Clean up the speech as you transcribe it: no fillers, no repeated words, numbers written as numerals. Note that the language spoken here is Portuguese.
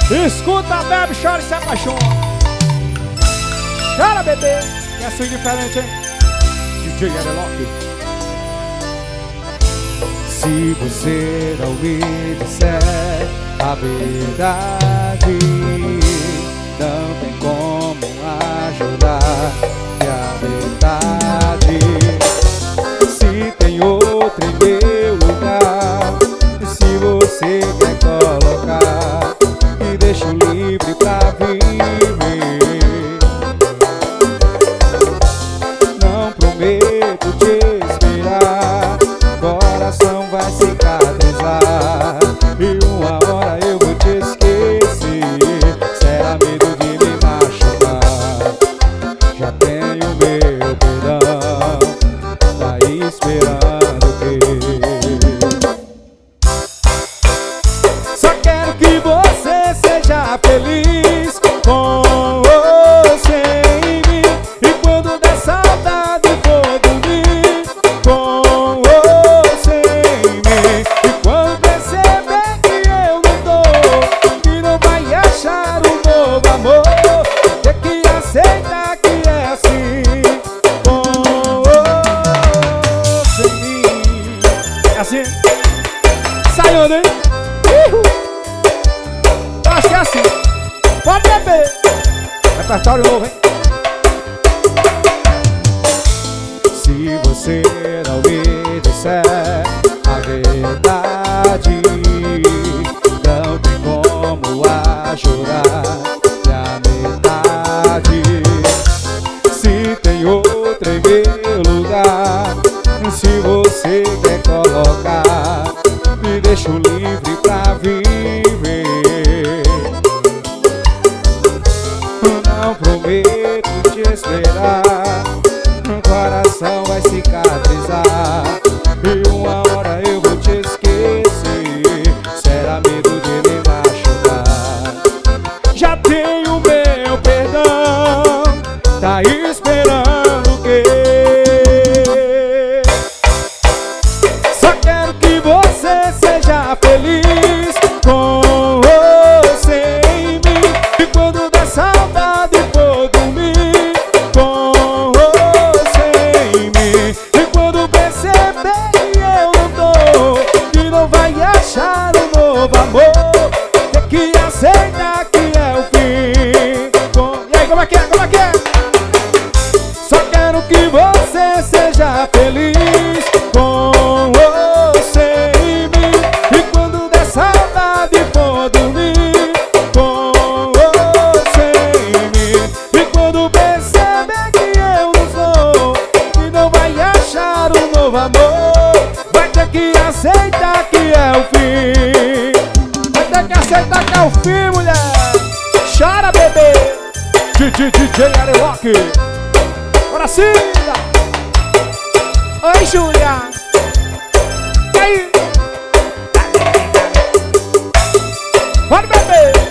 Escuta, bebe, chora e se apaixona. Chora, bebê, que é swing diferente, hein? DJ Areloque. Se você não me disser a verdade, não tem como ajudar a metade. Se tem outro em meu lugar, se você quer colocar, me deixo livre pra viver. Não prometo te esperar, coração vai cicatrizar, e uma hora eu vou te esquecer. Será medo de me machucar? Já tenho meu perdão, tá esperando o quê? Só quero que você seja feliz com ou sem mim, e quando der saudade vou dormir com ou sem mim. E quando perceber que eu não tô, que não vai achar um novo amor, tem que aceitar que é assim, com ou sem mim. É assim? Sai onde, hein? Eu acho que é assim. Pode beber. Repertório novo, hein? Se você não me disser a verdade, não tem como ajudar a metade. Se tem outra em meu lugar, se você quer colocar, me deixo livre pra viver. Não prometo te esperar, o coração vai cicatrizar, e uma hora eu vou te esquecer. Será medo de me machucar? Já tenho meu perdão, tá esperando o quê? Só quero que você seja feliz com ou sem mim, e quando der saudade vou dormir com ou sem mim. E quando perceber que eu não tô, que não vai achar um novo amor, tem que aceitar que é o fim. E aí, como é que é? Como é que é? Só quero que você seja feliz com ou sem mim, e quando der saudade vou dormir com ou sem mim. E quando perceber que eu não sou, que não vai achar um novo amor, vai ter que aceitar que é o fim. Vai ter que aceitar que é o fim, mulher. Chora, bebê. DJ Areloque. Bora sim. Oi, Júlia. E aí? Bora, bebê.